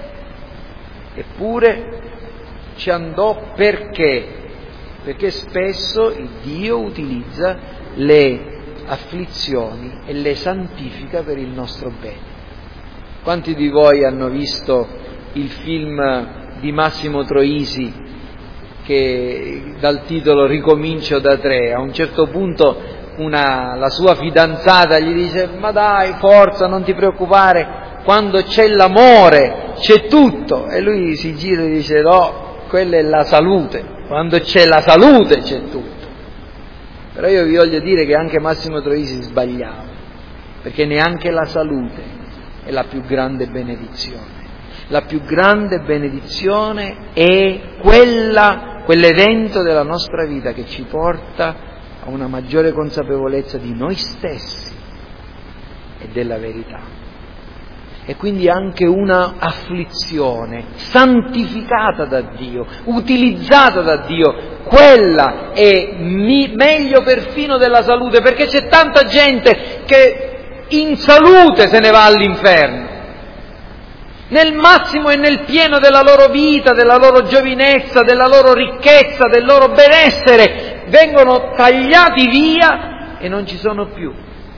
Eppure ci andò perché? Perché spesso il Dio utilizza le afflizioni e le santifica per il nostro bene. Quanti di voi hanno visto il film di Massimo Troisi che dal titolo Ricomincio da 3? A un certo punto la sua fidanzata gli dice: ma dai, forza, non ti preoccupare, quando c'è l'amore c'è tutto. E lui si gira e dice: no, quella è la salute, quando c'è la salute c'è tutto. Però io vi voglio dire che anche Massimo Troisi sbagliava, perché neanche la salute è la più grande benedizione. La più grande benedizione è quell'evento della nostra vita che ci porta a una maggiore consapevolezza di noi stessi e della verità. E quindi anche una afflizione santificata da Dio, utilizzata da Dio, quella è meglio perfino della salute, perché c'è tanta gente che in salute se ne va all'inferno, nel massimo e nel pieno della loro vita, della loro giovinezza, della loro ricchezza, del loro benessere, vengono tagliati via e non ci sono più.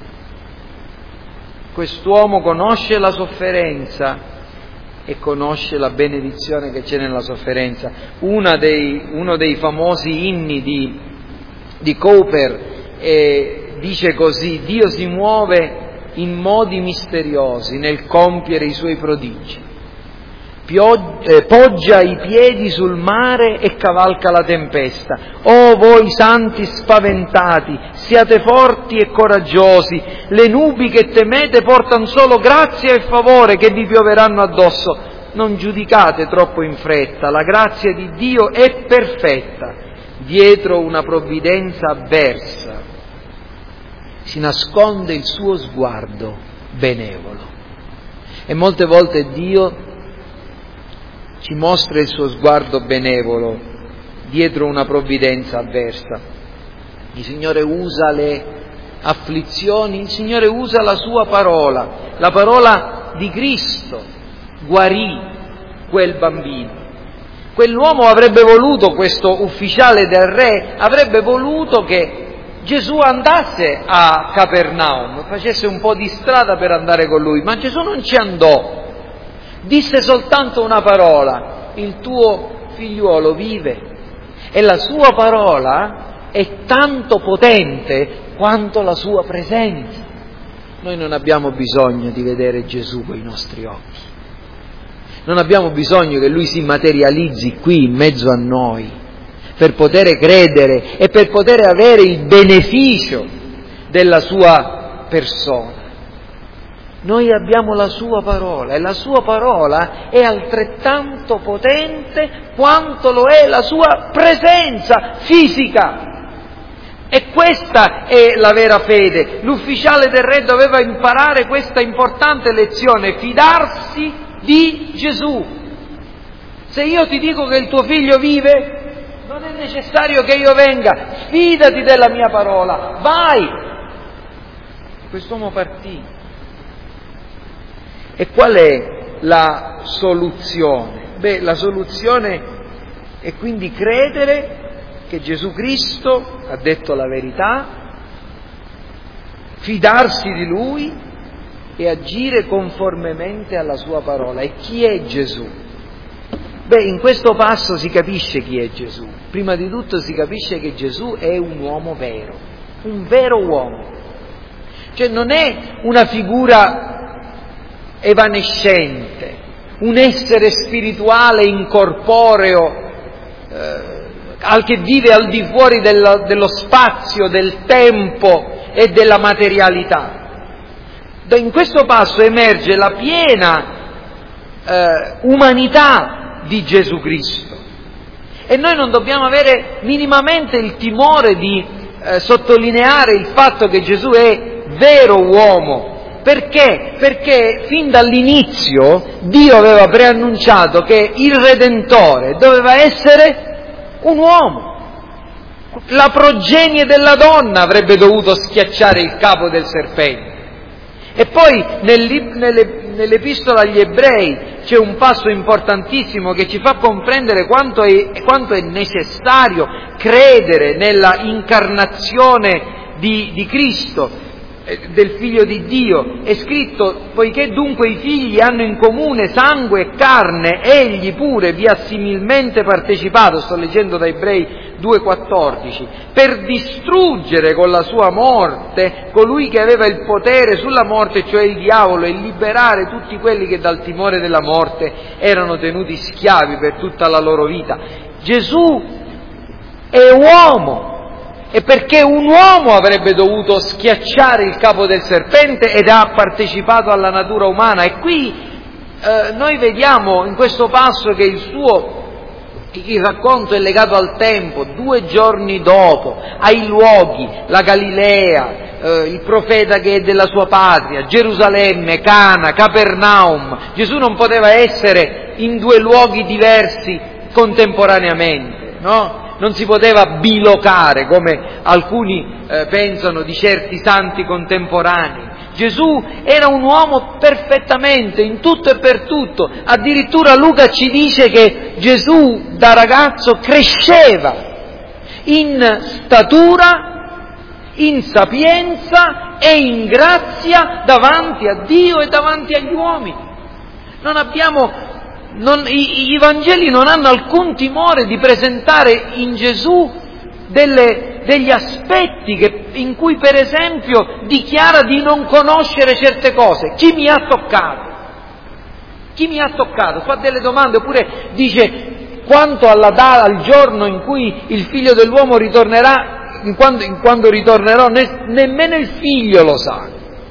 Quest'uomo conosce la sofferenza e conosce la benedizione che c'è nella sofferenza. Uno dei famosi inni di Cowper dice così: Dio si muove in modi misteriosi nel compiere i suoi prodigi. Poggia i piedi sul mare e cavalca la tempesta. Oh voi santi spaventati, siate forti e coraggiosi, le nubi che temete portano solo grazia e favore che vi pioveranno addosso. Non giudicate troppo in fretta, la grazia di Dio è perfetta, dietro una provvidenza avversa si nasconde il suo sguardo benevolo. E molte volte Dio ci mostra il suo sguardo benevolo dietro una provvidenza avversa. Il Signore usa le afflizioni, il Signore usa la sua parola, la parola di Cristo guarì quel bambino. Quell'uomo avrebbe voluto, questo ufficiale del re, avrebbe voluto che Gesù andasse a Capernaum, facesse un po' di strada per andare con lui, ma Gesù non ci andò. Disse soltanto una parola: il tuo figliuolo vive. E la sua parola è tanto potente quanto la sua presenza. Noi non abbiamo bisogno di vedere Gesù con i nostri occhi, non abbiamo bisogno che Lui si materializzi qui in mezzo a noi per poter credere e per poter avere il beneficio della sua persona. Noi abbiamo la sua parola e la sua parola è altrettanto potente quanto lo è la sua presenza fisica. E questa è la vera fede. L'ufficiale del re doveva imparare questa importante lezione: fidarsi di Gesù. Se io ti dico che il tuo figlio vive, non è necessario che io venga, fidati della mia parola, vai. Quest'uomo partì. E qual è la soluzione? La soluzione è quindi credere che Gesù Cristo ha detto la verità, fidarsi di Lui e agire conformemente alla Sua parola. E chi è Gesù? In questo passo si capisce chi è Gesù. Prima di tutto si capisce che Gesù è un uomo vero, un vero uomo. Cioè non è una figura evanescente, un essere spirituale incorporeo che vive al di fuori dello spazio, del tempo e della materialità. In questo passo emerge la piena umanità di Gesù Cristo e noi non dobbiamo avere minimamente il timore di sottolineare il fatto che Gesù è vero uomo, Perché? Perché fin dall'inizio Dio aveva preannunciato che il Redentore doveva essere un uomo. La progenie della donna avrebbe dovuto schiacciare il capo del serpente. E poi nell'Epistola agli Ebrei c'è un passo importantissimo che ci fa comprendere quanto è necessario credere nella incarnazione di Cristo, del Figlio di Dio. È scritto: poiché dunque i figli hanno in comune sangue e carne, egli pure vi ha similmente partecipato, sto leggendo da Ebrei 2,14, per distruggere con la sua morte colui che aveva il potere sulla morte, cioè il diavolo, e liberare tutti quelli che dal timore della morte erano tenuti schiavi per tutta la loro vita. Gesù è uomo, e perché un uomo avrebbe dovuto schiacciare il capo del serpente ed ha partecipato alla natura umana. E qui noi vediamo in questo passo che il racconto è legato al tempo, 2 giorni dopo, ai luoghi, la Galilea, il profeta che è della sua patria, Gerusalemme, Cana, Capernaum. Gesù non poteva essere in 2 luoghi diversi contemporaneamente, no? Non si poteva bilocare, come alcuni pensano di certi santi contemporanei. Gesù era un uomo perfettamente, in tutto e per tutto. Addirittura Luca ci dice che Gesù da ragazzo cresceva in statura, in sapienza e in grazia davanti a Dio e davanti agli uomini. I Vangeli non hanno alcun timore di presentare in Gesù degli aspetti in cui, per esempio, dichiara di non conoscere certe cose. Chi mi ha toccato? Chi mi ha toccato? Fa delle domande, oppure dice: quanto al giorno in cui il Figlio dell'uomo ritornerà, quando ritornerò, nemmeno il Figlio lo sa.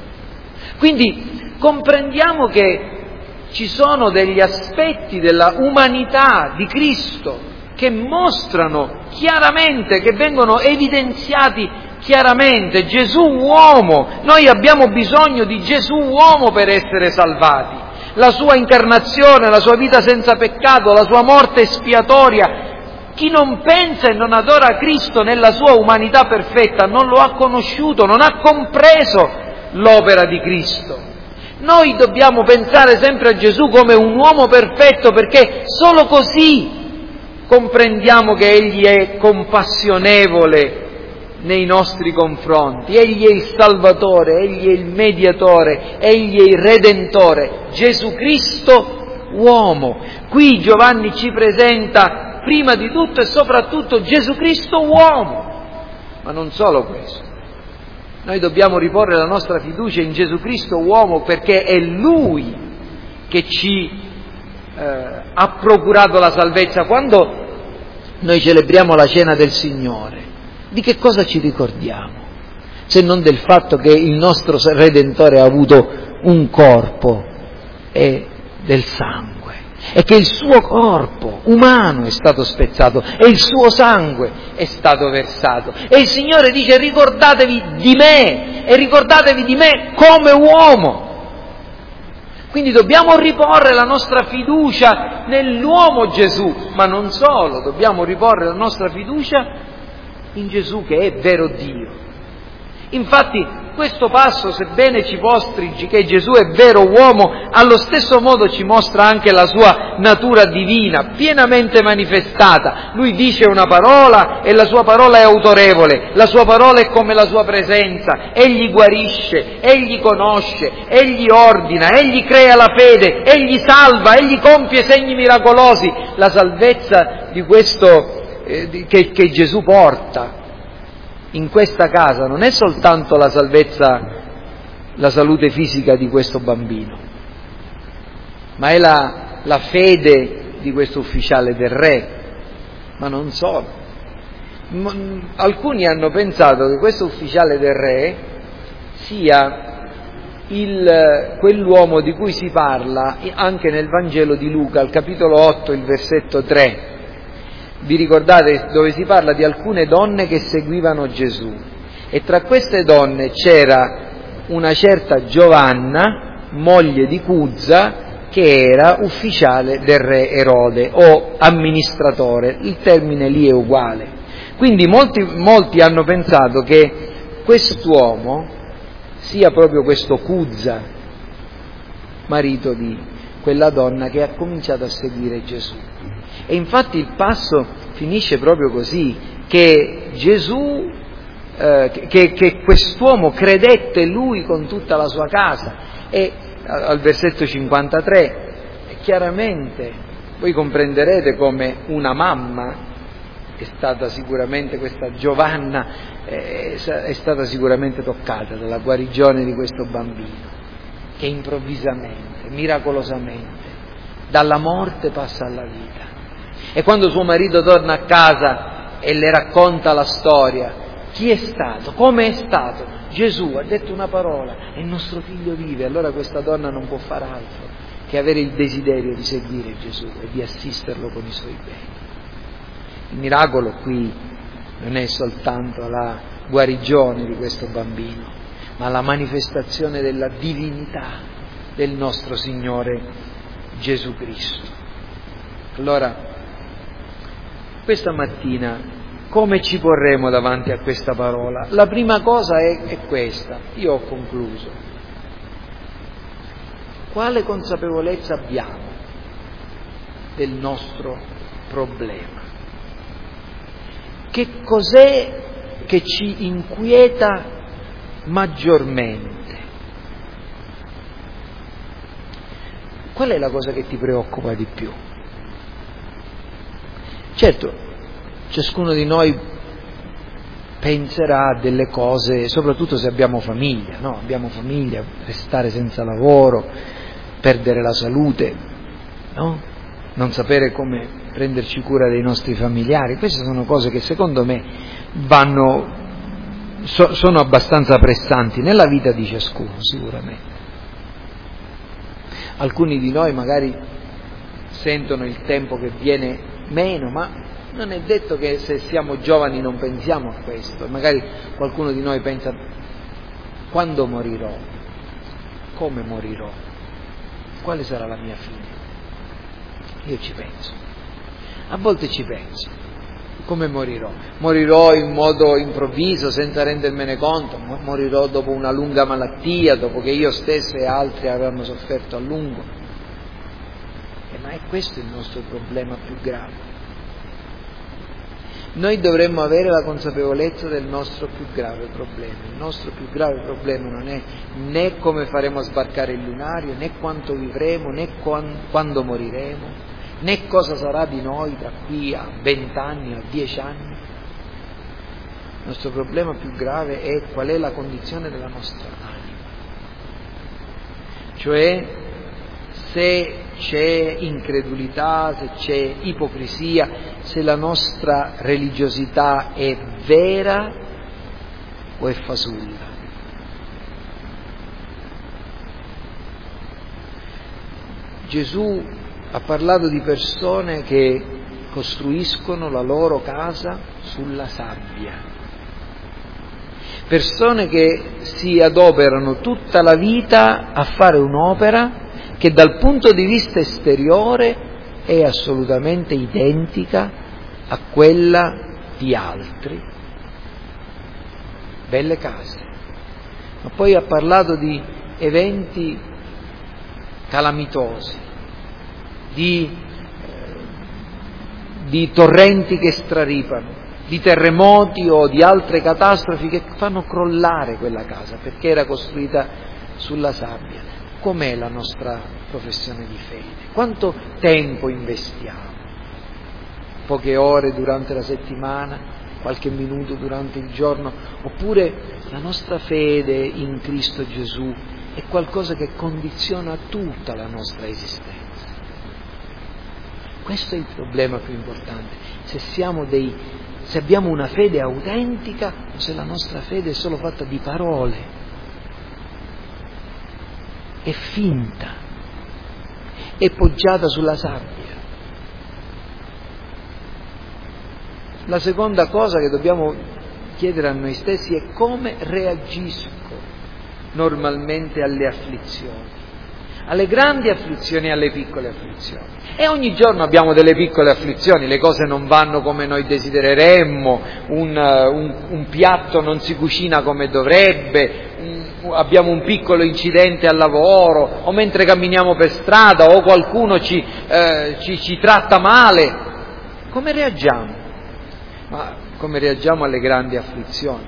Quindi comprendiamo che ci sono degli aspetti della umanità di Cristo che mostrano chiaramente, che vengono evidenziati chiaramente. Gesù uomo, noi abbiamo bisogno di Gesù uomo per essere salvati. La sua incarnazione, la sua vita senza peccato, la sua morte espiatoria. Chi non pensa e non adora Cristo nella sua umanità perfetta non lo ha conosciuto, non ha compreso l'opera di Cristo. Noi dobbiamo pensare sempre a Gesù come un uomo perfetto, perché solo così comprendiamo che Egli è compassionevole nei nostri confronti. Egli è il Salvatore, Egli è il Mediatore, Egli è il Redentore. Gesù Cristo uomo. Qui Giovanni ci presenta prima di tutto e soprattutto Gesù Cristo uomo. Ma non solo questo. Noi dobbiamo riporre la nostra fiducia in Gesù Cristo uomo, perché è Lui che ci ha procurato la salvezza. Quando noi celebriamo la cena del Signore, di che cosa ci ricordiamo? Se non del fatto che il nostro Redentore ha avuto un corpo e del sangue, e che il suo corpo umano è stato spezzato e il suo sangue è stato versato. E il Signore dice: ricordatevi di me, e ricordatevi di me come uomo. Quindi dobbiamo riporre la nostra fiducia nell'uomo Gesù, ma non solo, dobbiamo riporre la nostra fiducia in Gesù che è vero Dio. Infatti questo passo, sebbene ci mostri che Gesù è vero uomo, allo stesso modo ci mostra anche la sua natura divina, pienamente manifestata. Lui dice una parola e la sua parola è autorevole, la sua parola è come la sua presenza. Egli guarisce, egli conosce, egli ordina, egli crea la fede, egli salva, egli compie segni miracolosi. La salvezza di questo che Gesù porta in questa casa non è soltanto la salvezza, la salute fisica di questo bambino, ma è la fede di questo ufficiale del re. Ma non solo. Alcuni hanno pensato che questo ufficiale del re sia quell'uomo di cui si parla anche nel Vangelo di Luca, al capitolo 8, il versetto 3. Vi ricordate, dove si parla di alcune donne che seguivano Gesù, e tra queste donne c'era una certa Giovanna, moglie di Cuzza, che era ufficiale del re Erode o amministratore, il termine lì è uguale. Quindi molti hanno pensato che quest'uomo sia proprio questo Cuzza, marito di quella donna che ha cominciato a seguire Gesù. E infatti il passo finisce proprio così, che Gesù, che quest'uomo credette lui con tutta la sua casa. E al versetto 53, chiaramente voi comprenderete come una mamma è stata sicuramente, questa Giovanna è stata sicuramente toccata dalla guarigione di questo bambino, che improvvisamente, miracolosamente, dalla morte passa alla vita. E quando suo marito torna a casa e le racconta la storia, chi è stato? Come è stato? Gesù ha detto una parola e il nostro figlio vive. Allora questa donna non può fare altro che avere il desiderio di seguire Gesù e di assisterlo con i suoi beni. Il miracolo qui non è soltanto la guarigione di questo bambino, ma la manifestazione della divinità del nostro Signore Gesù Cristo. Allora, questa mattina come ci porremo davanti a questa parola? La prima cosa è questa, io ho concluso. Quale consapevolezza abbiamo del nostro problema? Che cos'è che ci inquieta maggiormente? Qual è la cosa che ti preoccupa di più? Certo, ciascuno di noi penserà a delle cose, soprattutto se abbiamo famiglia, no? Abbiamo famiglia, restare senza lavoro, perdere la salute, no? Non sapere come prenderci cura dei nostri familiari. Queste sono cose che secondo me sono abbastanza pressanti nella vita di ciascuno, sicuramente. Alcuni di noi magari sentono il tempo che viene meno, ma non è detto che se siamo giovani non pensiamo a questo. Magari qualcuno di noi pensa: quando morirò? Come morirò? Quale sarà la mia fine? Io ci penso, a volte ci penso. Come morirò? Morirò in modo improvviso, senza rendermene conto? Morirò dopo una lunga malattia, dopo che io stesso e altri avranno sofferto a lungo? Ma è questo il nostro problema più grave. Noi dovremmo avere la consapevolezza del nostro più grave problema. Il nostro più grave problema non è né come faremo a sbarcare il lunario, né quanto vivremo, né quando moriremo, né cosa sarà di noi da qui a 20 anni, a 10 anni. Il nostro problema più grave è qual è la condizione della nostra anima. Cioè, se c'è incredulità, se c'è ipocrisia, se la nostra religiosità è vera o è fasulla. Gesù ha parlato di persone che costruiscono la loro casa sulla sabbia, persone che si adoperano tutta la vita a fare un'opera che dal punto di vista esteriore è assolutamente identica a quella di altri. Belle case. Ma poi ha parlato di eventi calamitosi, di torrenti che straripano, di terremoti o di altre catastrofi che fanno crollare quella casa perché era costruita sulla sabbia. Com'è la nostra professione di fede? Quanto tempo investiamo? Poche ore durante la settimana, qualche minuto durante il giorno, oppure la nostra fede in Cristo Gesù è qualcosa che condiziona tutta la nostra esistenza? Questo è il problema più importante, se abbiamo una fede autentica o se la nostra fede è solo fatta di parole, è finta, è poggiata sulla sabbia. La seconda cosa che dobbiamo chiedere a noi stessi è come reagisco normalmente alle afflizioni, alle grandi afflizioni e alle piccole afflizioni. E ogni giorno abbiamo delle piccole afflizioni, le cose non vanno come noi desidereremmo, un piatto non si cucina come dovrebbe, abbiamo un piccolo incidente al lavoro, o mentre camminiamo per strada, o qualcuno ci tratta male. Come reagiamo? Ma come reagiamo alle grandi afflizioni?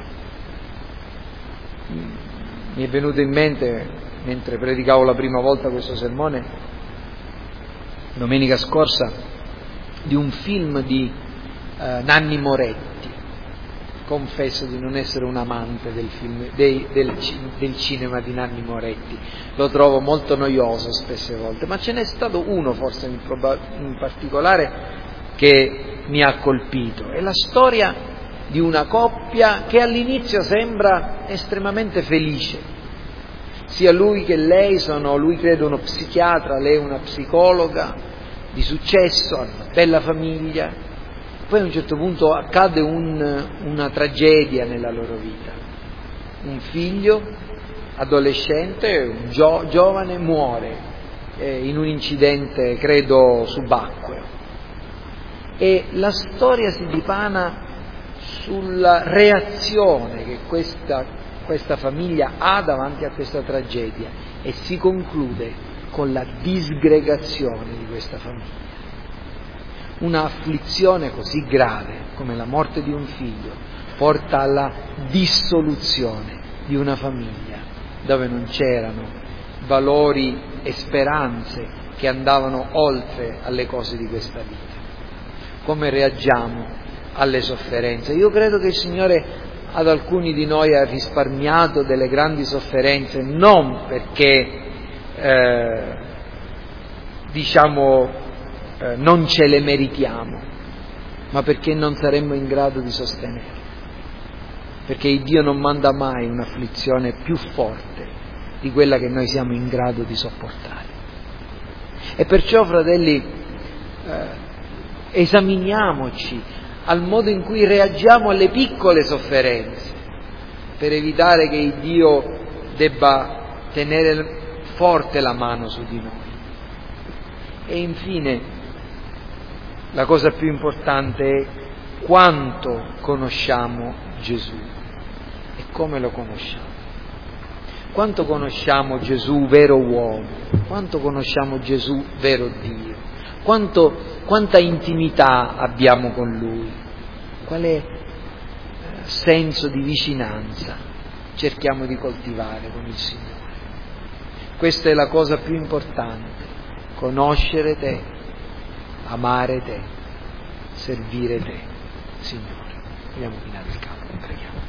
Mi è venuto in mente, mentre predicavo la prima volta questo sermone, domenica scorsa, di un film di Nanni Moretti. Confesso di non essere un amante del film, del cinema di Nanni Moretti, lo trovo molto noioso spesse volte, ma ce n'è stato uno forse in particolare che mi ha colpito. È la storia di una coppia che all'inizio sembra estremamente felice. Sia lui che lei lui credo uno psichiatra, lei una psicologa di successo, hanno una bella famiglia. Poi a un certo punto accade una tragedia nella loro vita. Un figlio adolescente, giovane, muore in un incidente, credo, subacqueo. E la storia si dipana sulla reazione che questa famiglia ha davanti a questa tragedia e si conclude con la disgregazione di questa famiglia. Una afflizione così grave come la morte di un figlio porta alla dissoluzione di una famiglia dove non c'erano valori e speranze che andavano oltre alle cose di questa vita. Come reagiamo alle sofferenze? Io credo che il Signore ad alcuni di noi ha risparmiato delle grandi sofferenze, non perché non ce le meritiamo, ma perché non saremmo in grado di sostenere. Perché Dio non manda mai un'afflizione più forte di quella che noi siamo in grado di sopportare. E perciò, fratelli, esaminiamoci al modo in cui reagiamo alle piccole sofferenze, per evitare che Dio debba tenere forte la mano su di noi. E infine, la cosa più importante è quanto conosciamo Gesù e come lo conosciamo. Quanto conosciamo Gesù vero uomo, quanto conosciamo Gesù vero Dio, quanta intimità abbiamo con Lui, quale senso di vicinanza cerchiamo di coltivare con il Signore. Questa è la cosa più importante, conoscere Te, amare Te, servire Te, Signore. Vogliamo chinare il capo, preghiamo.